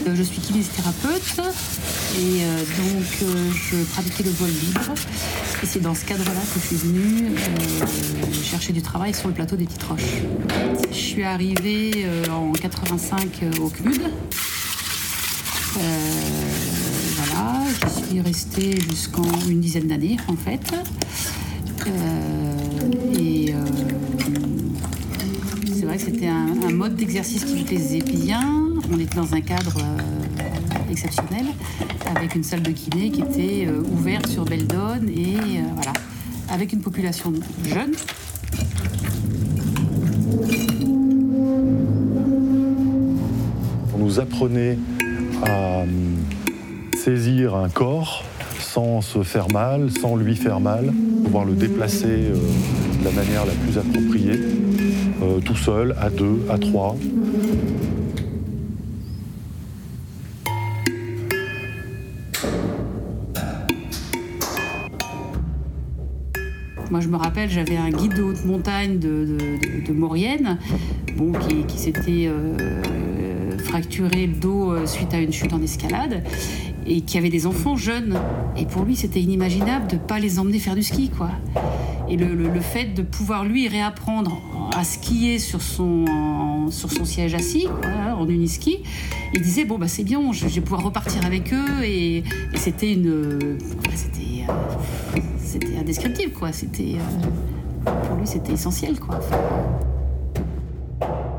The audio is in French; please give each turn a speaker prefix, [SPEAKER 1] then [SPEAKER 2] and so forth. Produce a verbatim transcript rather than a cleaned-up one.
[SPEAKER 1] Je suis kinésithérapeute et euh, donc euh, je pratiquais le vol libre. Et c'est dans ce cadre-là que je suis venue euh, chercher du travail sur le plateau des Petites Roches. Je suis arrivée euh, en quatre-vingt-cinq euh, au C N U D. Euh, voilà, j'y suis restée jusqu'en une dizaine d'années en fait. Euh, et euh, c'est vrai que c'était un, un mode d'exercice qui me plaisait bien. On était dans un cadre euh, exceptionnel, avec une salle de kiné qui était euh, ouverte sur Beldon et euh, voilà, avec une population jeune.
[SPEAKER 2] On nous apprenait à saisir un corps sans se faire mal, sans lui faire mal, pouvoir le déplacer euh, de la manière la plus appropriée, euh, tout seul, à deux, à trois.
[SPEAKER 1] Moi, je me rappelle, j'avais un guide de haute montagne de, de, de, de Maurienne, bon, qui, qui s'était euh, fracturé le dos suite à une chute en escalade et qui avait des enfants jeunes. Et pour lui, c'était inimaginable de ne pas les emmener faire du ski, quoi. Et le, le, le fait de pouvoir, lui, réapprendre à skier sur son, en, sur son siège assis, quoi, en uniski, il disait, bon, bah, c'est bien, je, je vais pouvoir repartir avec eux. Et, et c'était une... C'était... Euh, C'était indescriptible, quoi. C'était, euh, pour lui, c'était essentiel, quoi.